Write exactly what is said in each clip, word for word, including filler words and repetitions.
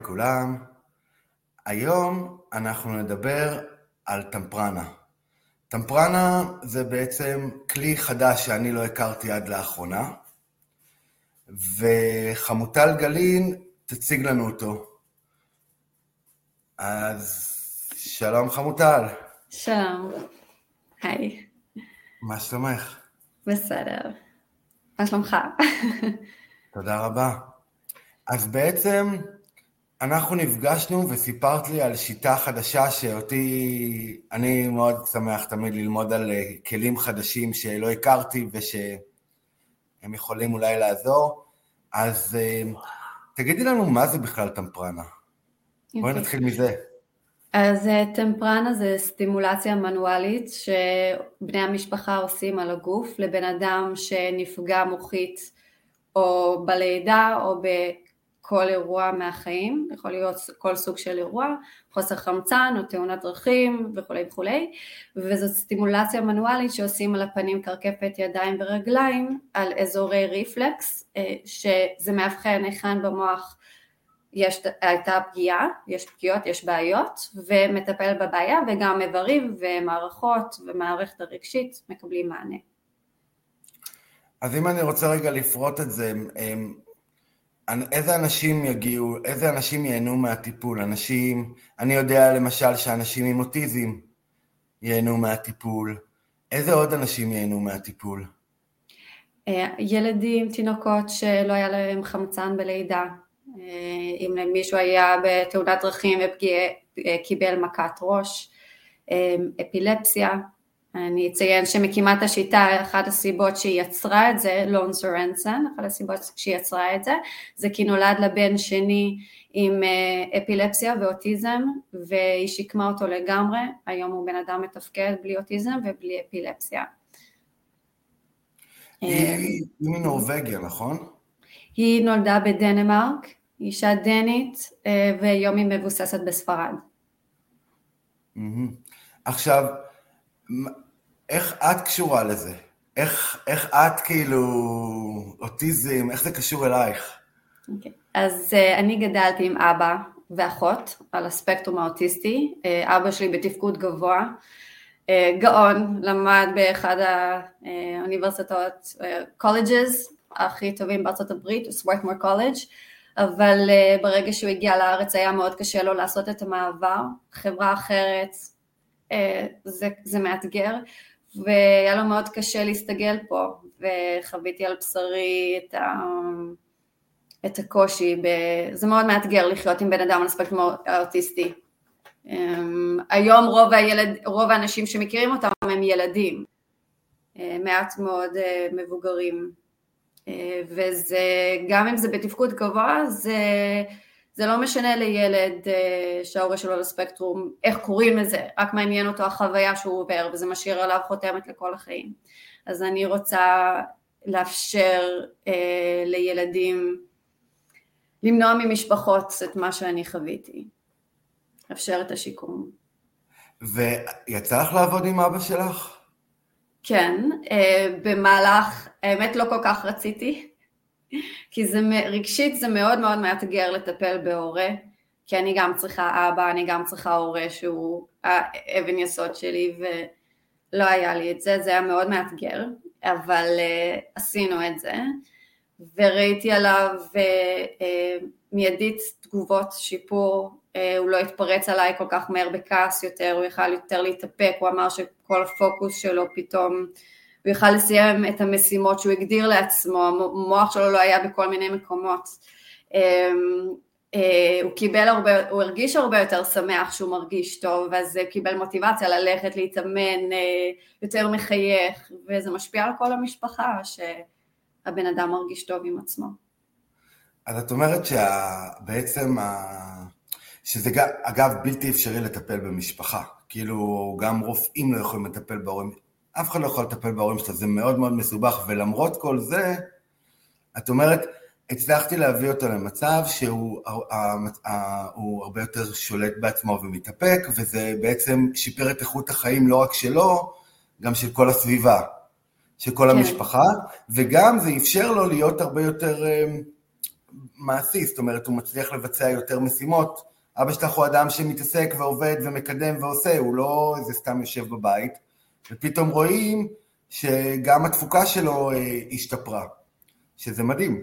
לכולם. היום אנחנו נדבר על טמפרנה. טמפרנה זה בעצם כלי חדש שאני לא הכרתי עד לאחרונה, וחמוטל גלין תציג לנו אותו. אז שלום חמוטל. שלום, היי. מה שלומך? בסדר. מה שלומך? תודה רבה. אז בעצם אנחנו נפגשנו וסיפרת לי על שיטה חדשה שאותי, אני מאוד שמח תמיד ללמוד על כלים חדשים שלא הכרתי ושהם יכולים אולי לעזור. אז תגידי לנו מה זה בכלל טמפרנה. Okay. בואי נתחיל מזה. אז טמפרנה זה סטימולציה מנואלית שבני המשפחה עושים על הגוף לבן אדם שנפגע מוחית או בלידה או בכל אירוע מהחיים, יכול להיות כל סוג של אירוע, חוסר חמצן או תאונת דרכים וכו' וכו'. וזאת סטימולציה מנואלית שעושים על הפנים, קרקפת, ידיים ורגליים, על אזורי ריפלקס, שזה מאבחן היכן במוח יש, הייתה פגיעה, יש פגיעות, יש בעיות, ומטפל בבעיה, וגם איברים ומערכות ומערכת הרגשית מקבלים מענה. אז אם אני רוצה רגע לפרוט את זה, איזה אנשים יגיעו, איזה אנשים ייהנו מהטיפול? אנשים, אני יודע למשל שאנשים עם אוטיזם ייהנו מהטיפול. איזה עוד אנשים ייהנו מהטיפול? ילדים, תינוקות שלא היה להם חמצן בלידה. אם מישהו היה בתאונת דרכים וקיבל מכת ראש, אפילפסיה. אני אציין שמקימת השיטה, אחת הסיבות שהיא יצרה את זה, לון סורנסן, אחת הסיבות שהיא יצרה את זה, זה כי נולד לבן שני עם אפילפסיה ואוטיזם, והיא שיקמה אותו לגמרי. היום הוא בן אדם מתפקד בלי אוטיזם ובלי אפילפסיה. היא מנורווגיה, נכון? היא נולדה בדנמרק, היא אישה דנית, והיום היא מבוססת בספרד. עכשיו, איך את קשורה לזה? איך, איך את כאילו אוטיזם, איך זה קשור אלייך? Okay. אז אני גדלתי עם אבא ואחות על הספקטרום האוטיסטי, אבא שלי בתפקוד גבוה, גאון, למד באחד האוניברסיטאות, colleges, הכי טובים בארצות הברית, סוורת'מור קולג', אבל uh, ברגע שהוא הגיע לארץ היה מאוד קשה לו לעשות את המעבר, חברה אחרת, uh, זה, זה מאתגר, והיה לו מאוד קשה להסתגל פה, וחוויתי על בשרי את, ה, את הקושי, ב, זה מאוד מאתגר לחיות עם בן אדם על הספקטרום האוטיסטי. Um, היום רוב, הילד, רוב האנשים שמכירים אותם הם ילדים, uh, מעט מאוד uh, מבוגרים, וזה, גם אם זה בתפקוד גבוה, זה, זה לא משנה לילד שההורה שלו לספקטרום, איך קוראים לזה, רק מעניין אותו החוויה שהוא עובר, וזה משאיר עליו חותמת לכל החיים. אז אני רוצה לאפשר אה, לילדים, למנוע ממשפחות את מה שאני חוויתי, לאפשר את השיקום. ויצא לך לעבוד עם אבא שלך? כן, במהלך, האמת לא כל כך רציתי, כי זה רגשית זה מאוד מאוד מאתגר לטפל בהורה, כי אני גם צריכה אבא, אני גם צריכה הורה שהוא האבן יסוד שלי, ולא היה לי את זה, זה היה מאוד מאתגר, אבל uh, עשינו את זה, וראיתי עליו uh, uh, מיידית תגובות שיפור, הוא לא התפרץ עליי כל כך מהר בכעס יותר, הוא יכל יותר להתאפק, הוא אמר שכל הפוקוס שלו פתאום, הוא יכל לסיים את המשימות שהוא הגדיר לעצמו, המוח שלו לא היה בכל מיני מקומות, הוא קיבל הרבה, הוא הרגיש הרבה יותר שמח שהוא מרגיש טוב, אז הוא קיבל מוטיבציה ללכת, להתאמן, יותר מחייך, וזה משפיע על כל המשפחה, שהבן אדם מרגיש טוב עם עצמו. אז את אומרת שבעצם ה... שזה אגב בלתי אפשרי לטפל במשפחה, כאילו גם רופאים לא יכולים לטפל בהורים, אף אחד לא יכול לטפל בהורים שלו, זה מאוד מאוד מסובך, ולמרות כל זה, את אומרת, הצלחתי להביא אותו למצב שהוא הוא הרבה יותר שולט בעצמו ומתאפק, וזה בעצם שיפר את איכות החיים לא רק שלו, גם של כל הסביבה, של כל כן. המשפחה, וגם זה אפשר לו להיות הרבה יותר מעשי, זאת אומרת, הוא מצליח לבצע יותר משימות. אבא שלך הוא אדם שמתעסק ועובד ומקדם ועושה, הוא לא איזה סתם יושב בבית, ופתאום רואים שגם התפוקה שלו אה, השתפרה, שזה מדהים.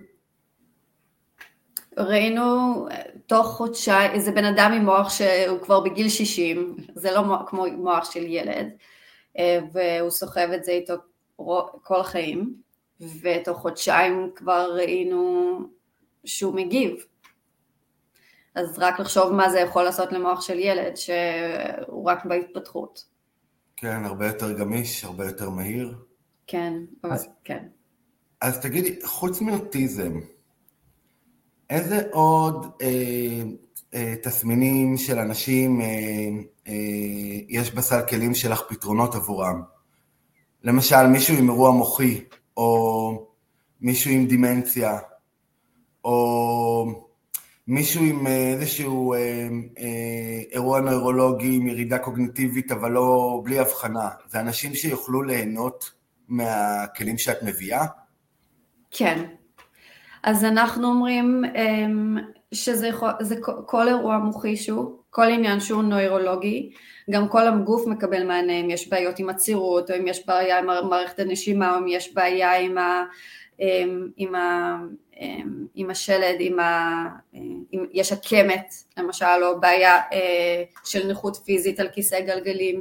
ראינו תוך חודשיים, איזה בן אדם עם מוח שהוא כבר בגיל שישים, זה לא מוח, כמו מוח של ילד, והוא סוחב את זה איתו כל החיים, ותוך חודשיים כבר ראינו שהוא מגיב. אז רק לחשוב מה זה יכול לעשות למוח של ילד, שהוא רק בהתפתחות. כן, הרבה יותר גמיש, הרבה יותר מהיר. כן, אז, כן. אז תגידי, חוץ מאוטיזם, איזה עוד אה, אה, תסמינים של אנשים אה, אה, יש בסל כלים שלך פתרונות עבורם? למשל, מישהו עם אירוע מוחי, או מישהו עם דימנציה, או מישהו עם איזשהו אה, אה, אירוע נוירולוגי, עם ירידה קוגניטיבית, אבל לא בלי הבחנה. זה אנשים שיוכלו ליהנות מהכלים שאת מביאה? כן. אז אנחנו אומרים שזה זה כל אירוע מוחי שהוא, כל עניין שהוא נוירולוגי, גם כל הגוף מקבל מענה, אם יש בעיות עם הצירות, או אם יש בעיה עם מערכת הנשימה, או אם יש בעיה עם, ה, עם, ה, עם השלד, עם ה, עם, יש הקמת, למשל, או בעיה של נכות פיזית על כיסא גלגלים,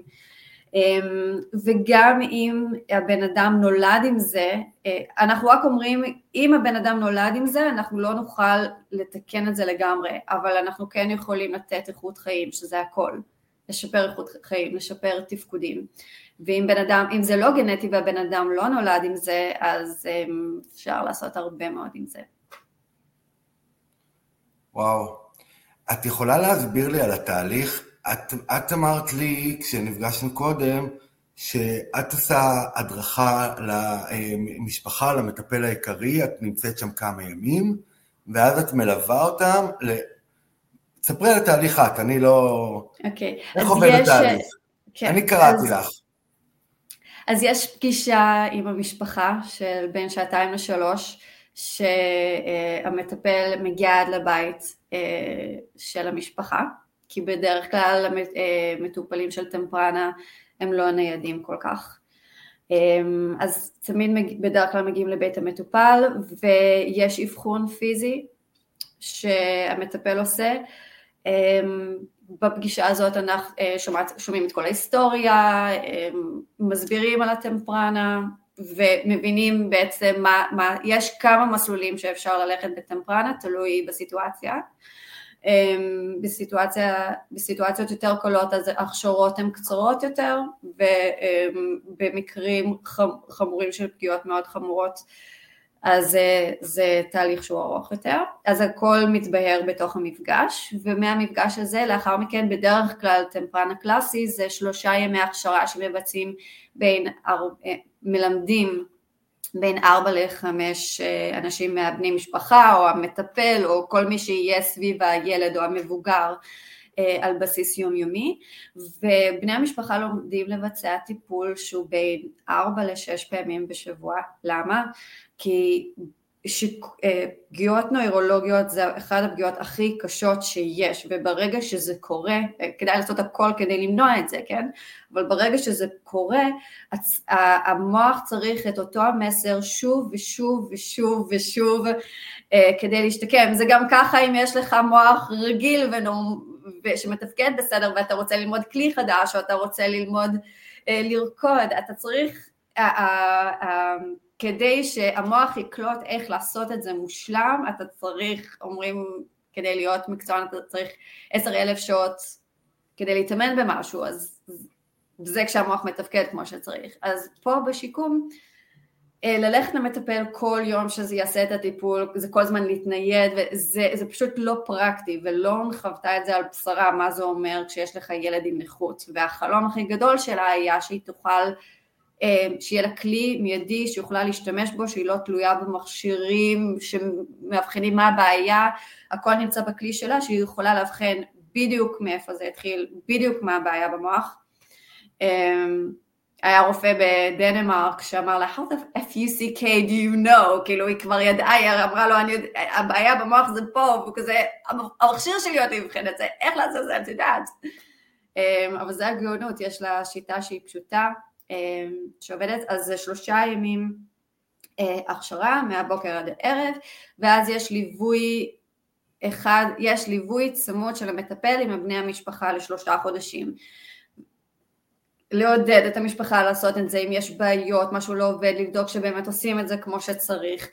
וגם אם הבן אדם נולד עם זה, אנחנו רק אומרים, אם הבן אדם נולד עם זה, אנחנו לא נוכל לתקן את זה לגמרי, אבל אנחנו כן יכולים לתת איכות חיים, שזה הכל, לשפר איכות חיים, לשפר תפקודים, ואם בן אדם, אם זה לא גנטי והבן אדם לא נולד עם זה, אז אפשר לעשות הרבה מאוד עם זה. וואו, את יכולה להסביר לי על התהליך? את, את אמרת לי, כשנפגשנו קודם, שאת עושה הדרכה למשפחה, למטפל העיקרי, את נמצאת שם כמה ימים, ואז את מלווה אותם, ל... תספרי על התהליך את, אני לא... אוקיי. איך עובד התהליך? כן. אני קראתי אז... לך. אז יש פגישה עם המשפחה של בין שעתיים לשלוש, שהמטפל מגיע עד לבית של המשפחה, כי בדרך כלל המטופלים של טמפרנה הם לא ניידים כל כך. אז תמיד בדרך כלל מגיעים לבית המטופל, ויש אבחון פיזי שהמטפל עושה. בפגישה הזאת אנחנו שומעים את כל ההיסטוריה, מסבירים על הטמפרנה, ומבינים בעצם מה, מה, יש כמה מסלולים שאפשר ללכת בטמפרנה, תלוי בסיטואציה. בסיטואציה, בסיטואציות יותר קלות, אז ההכשרות הן קצרות יותר, ובמקרים חמורים של פגיעות מאוד חמורות, אז זה, זה תהליך שהוא ארוך יותר. אז הכל מתבהר בתוך המפגש, ומהמפגש הזה, לאחר מכן, בדרך כלל טמפרנה קלאסי, זה שלושה ימי הכשרה שמבצעים בין, מלמדים בין ארבע לחמש אנשים מהבני משפחה, או המטפל, או כל מי שיהיה סביב הילד או המבוגר, על בסיס יומיומי, ובני המשפחה לומדים לבצע טיפול שהוא בין ארבע לשש פעמים בשבוע. למה? כי פגיעות נוירולוגיות זה אחת הפגיעות הכי קשות שיש, וברגע שזה קורה, כדאי לעשות הכל כדי למנוע את זה, כן? אבל ברגע שזה קורה, המוח צריך את אותו המסר שוב ושוב ושוב ושוב כדי להשתקם. זה גם ככה אם יש לך מוח רגיל שמתפקד בסדר, ואתה רוצה ללמוד כלי חדש, או אתה רוצה ללמוד לרקוד, אתה צריך... כדי שהמוח יקלוט איך לעשות את זה מושלם, אתה צריך, אומרים, כדי להיות מקצוען, אתה צריך עשר אלף שעות כדי להתאמן במשהו, אז זה כשהמוח מתפקד כמו שצריך. אז פה בשיקום, ללכת למטפל כל יום שזה יעשה את הטיפול, זה כל זמן להתנייד, וזה זה פשוט לא פרקטי, ולא חוותה את זה על בשרה, מה זה אומר כשיש לך ילד עם נכות, והחלום הכי גדול שלה היה שהיא תוכל, שיהיה לה כלי מיידי שיוכלה להשתמש בו, שהיא לא תלויה במכשירים שמאבחנים מה הבעיה, הכל נמצא בכלי שלה, שהיא יכולה להבחן בדיוק מאיפה זה התחיל, בדיוק מה הבעיה במוח, היה רופא בדנמרק שאמר לה, how the F U C K do you know? כאילו היא כבר ידעה, היא אמרה לו, אני, הבעיה במוח זה פה, והוא כזה, המכשיר שלי עוד יבחן את זה, איך לעשות את זה, את יודעת. אבל זה הגאונות, יש לה שיטה שהיא פשוטה, שעובדת, אז זה שלושה ימים הכשרה, מהבוקר עד הערב, ואז יש ליווי אחד, יש ליווי צמוד של המטפל עם בני המשפחה לשלושה חודשים. לעודד את המשפחה לעשות את זה, אם יש בעיות, משהו לא עובד, לבדוק שבאמת עושים את זה כמו שצריך.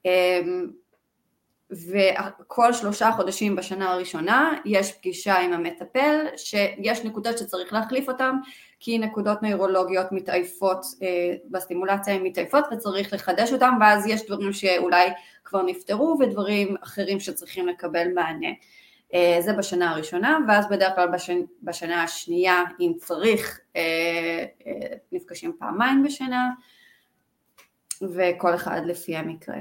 וכל שלושה חודשים בשנה הראשונה יש פגישה עם המטפל, שיש נקודות שצריך להחליף אותן, כי נקודות נוירולוגיות מתעייפות, בסטימולציה הן מתעייפות וצריך לחדש אותן, ואז יש דברים שאולי כבר נפטרו ודברים אחרים שצריכים לקבל מענה. זה בשנה הראשונה, ואז בדרך כלל בשנה השנייה, אם צריך, נפגשים פעמיים בשנה, וכל אחד לפי המקרה.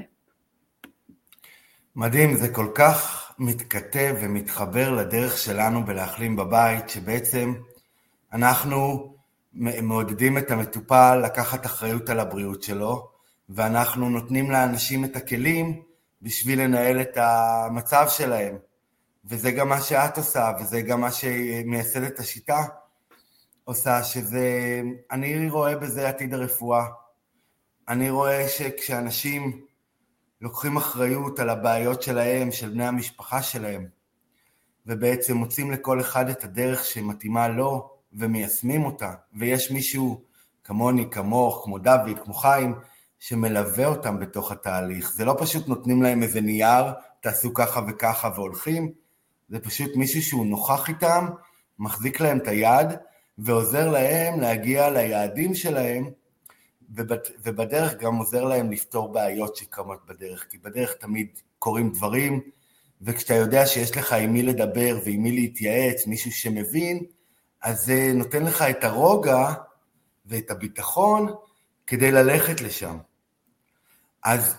מדהים, זה כל כך מתכתב ומתחבר לדרך שלנו בלהחלים בבית, שבעצם אנחנו מעודדים את המטופל לקחת אחריות על הבריאות שלו, ואנחנו נותנים לאנשים את הכלים בשביל לנהל את המצב שלהם. וזה גם מה שאת עושה, וזה גם מה שמייסדת השיטה עושה, שזה, אני רואה בזה עתיד הרפואה. אני רואה שכשאנשים לוקחים אחריות על הבעיות שלהם, של בני המשפחה שלהם, ובעצם מוצאים לכל אחד את הדרך שמתאימה לו, ומיישמים אותה, ויש מישהו כמוני, כמוך, כמו דוד, כמו חיים, שמלווה אותם בתוך התהליך. זה לא פשוט נותנים להם איזה נייר, תעשו ככה וככה והולכים, זה פשוט מישהו שהוא נוכח איתם, מחזיק להם את היד, ועוזר להם להגיע ליעדים שלהם, ובדרך גם עוזר להם לפתור בעיות שקמות בדרך, כי בדרך תמיד קורים דברים, וכשאתה יודע שיש לך עם מי לדבר ועם מי להתייעץ, מישהו שמבין, אז זה נותן לך את הרוגע ואת הביטחון כדי ללכת לשם. אז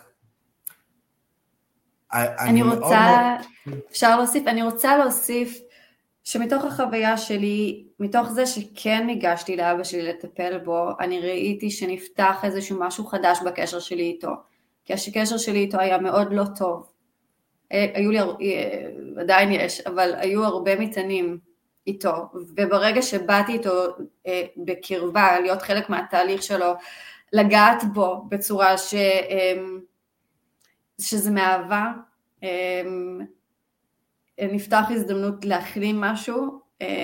אני רוצה, אפשר להוסיף, אני רוצה להוסיף שמתוך החוויה שלי, מתוך זה שכן ניגשתי לאבא שלי לטפל בו, אני ראיתי שנפתח איזשהו משהו חדש בקשר שלי איתו, כי הקשר שלי איתו היה מאוד לא טוב. היו לי, עדיין יש, אבל היו הרבה מטענים איתו, וברגע שבאתי איתו בקרבה, להיות חלק מהתהליך שלו, לגעת בו בצורה ש, שזה מאהבה, נפתח הזדמנות להחלים משהו,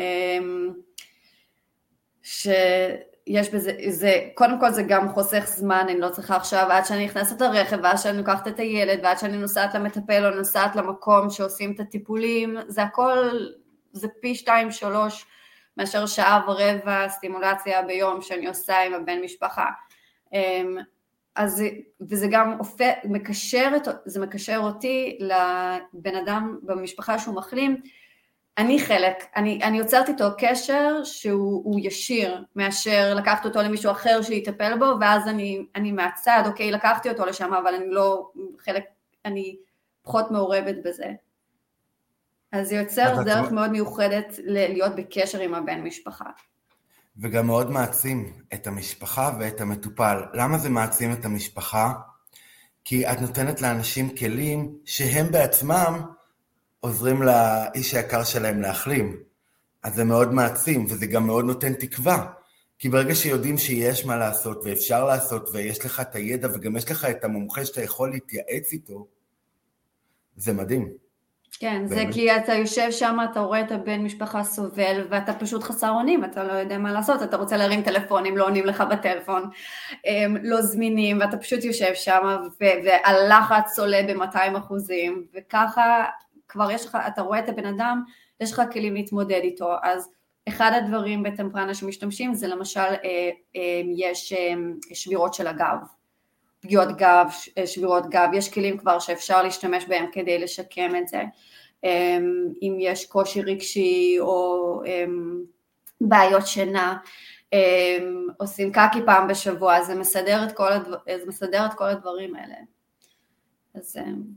שיש בזה, זה, קודם כל זה גם חוסך זמן, אני לא צריכה עכשיו, עד שאני נכנסת לרכב, ועד שאני לוקחת את הילד, ועד שאני נוסעת למטפל, או נוסעת למקום שעושים את הטיפולים, זה הכל, זה פי שתיים שלוש, מאשר שעה ורבע סטימולציה ביום שאני עושה עם הבן משפחה. אז, וזה גם הופך, מקשר, זה מקשר אותי לבן אדם במשפחה שהוא מחלים, אני חלק, אני, אני יוצרת איתו קשר שהוא ישיר, מאשר לקחת אותו למישהו אחר שיטפל בו, ואז אני, אני מהצד, אוקיי, לקחתי אותו לשם, אבל אני לא חלק, אני פחות מעורבת בזה. אז זה יוצר דרך את... מאוד מיוחדת להיות בקשר עם הבן משפחה. וגם מאוד מעצים את המשפחה ואת המטופל. למה זה מעצים את המשפחה? כי את נותנת לאנשים כלים שהם בעצמם עוזרים לאיש היקר שלהם להחלים. אז זה מאוד מעצים, וזה גם מאוד נותן תקווה. כי ברגע שיודעים שיש מה לעשות ואפשר לעשות, ויש לך את הידע וגם יש לך את המומחה שאתה יכול להתייעץ איתו, זה מדהים. כן, זה כי אתה יושב שם, אתה רואה את הבן משפחה סובל, ואתה פשוט חסר אונים, אתה לא יודע מה לעשות, אתה רוצה להרים טלפונים, לא עונים לך בטלפון, לא זמינים, ואתה פשוט יושב שם, והלחץ עולה ב-מאתיים אחוזים, וככה כבר יש לך, אתה רואה את הבן אדם, יש לך כלים להתמודד איתו. אז אחד הדברים בטמפרנה שמשתמשים, זה למשל, יש שבירות של הגב, פגיעות גב, שבירות גב, יש כלים כבר שאפשר להשתמש בהם כדי לשקם את זה. אם יש קושי רגשי או בעיות שינה, עושים קקי פעם בשבוע, זה מסדר את כל, הדבר, זה מסדר את כל הדברים האלה. אז...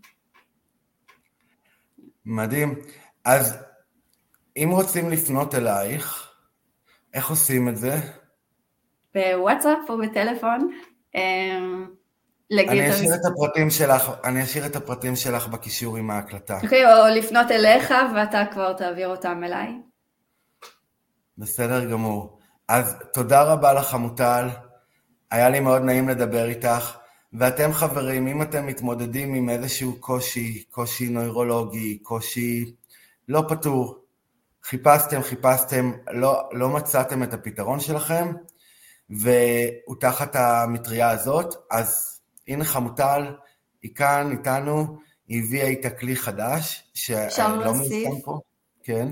מדהים. אז אם רוצים לפנות אלייך, איך עושים את זה? בוואטסאפ או בטלפון. אני אשאיר את הפרטים שלך, אני אשאיר את הפרטים שלך בקישור עם ההקלטה. אוקיי, או לפנות אליך ואתה כבר תעביר אותם אליי. בסדר גמור. אז תודה רבה לך חמוטל, היה לי מאוד נעים לדבר איתך, ואתם חברים, אם אתם מתמודדים עם איזשהו קושי, קושי נוירולוגי, קושי לא פתור, חיפשתם, חיפשתם, לא, לא מצאתם את הפתרון שלכם, והוא תחת המטריה הזאת, אז הנה חמוטל, היא כאן איתנו, היא הביאה איתה כלי חדש, שלא מיושם פה. כן.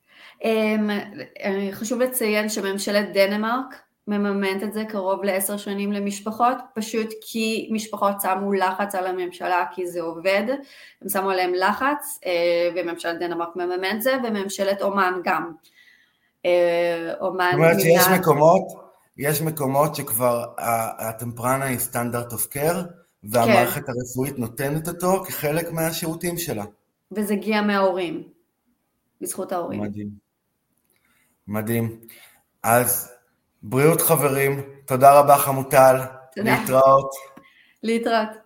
חשוב לציין שממשלת דנמרק מממנת את זה קרוב לעשר שנים למשפחות, פשוט כי משפחות שמו לחץ על הממשלה כי זה עובד, הם שמו עליהם לחץ, וממשלת דנמרק מממן זה, וממשלת אומן גם. אומן זאת אומרת שיש מקומות, יש מקומות שכבר הטמפרנה היא סטנדרט אוף קר, והמערכת הרפואית נותנת אותו כחלק מהשירותים שלה. וזה הגיע מההורים, בזכות ההורים. מדהים. מדהים. אז בריאות חברים, תודה רבה חמוטל, תודה. להתראות. להתראות.